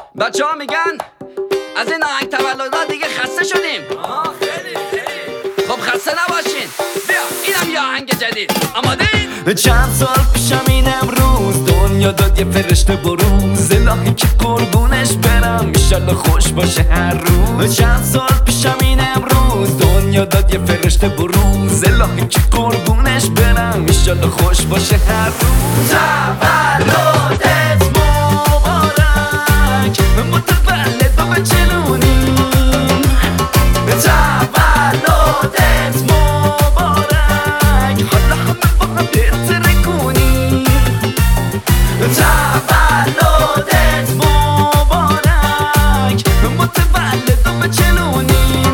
بچه ها میگن از این آهنگ تولدها دیگه خسته شدیم. خیلی خب خسته نباشین، بیا اینم یه آهنگ جدید. آماده این؟ چند سال پیشم این امروز دنیا داد یه فرشته بروز، الهی که قربونش برم ایشالله خوش باشه هر روز. چند سال پیشم این امروز دنیا داد یه فرشته بروز، الهی که قربونش برم ایشالله خوش باشه هر روز. تولدت مبارک، متولد و بچلونیم. تولدت مبارک، حالا همه با هم بهتره کنیم. تولدت مبارک، متولد و بچلونیم.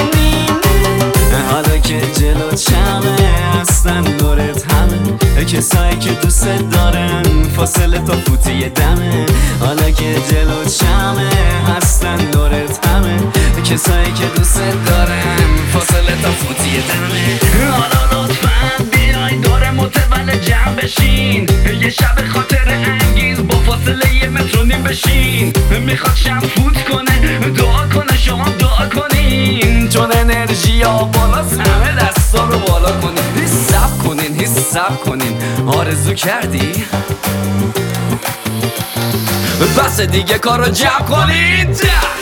حالا که جلو چمه هستن دورت همه کسایی که دوست دارن، فاصله تا فوتی دمه. حالا که جلو چمه هستن دورت همه کسایی که دوست دارن، فاصله تا فوتی دمه. حالا لطفاً بیای دور متولد جمع بشین، یه شب خاطر انگیز با فاصله یه متر و نیم بشین. میخواد شب فوت کنه، دعا کنه شما دعا کنین، چون انرژی ها بالاست. همه دستا رو بالا کنین، حساب کنین. آرزو کردی؟ بس دیگه کارو جمع کنین.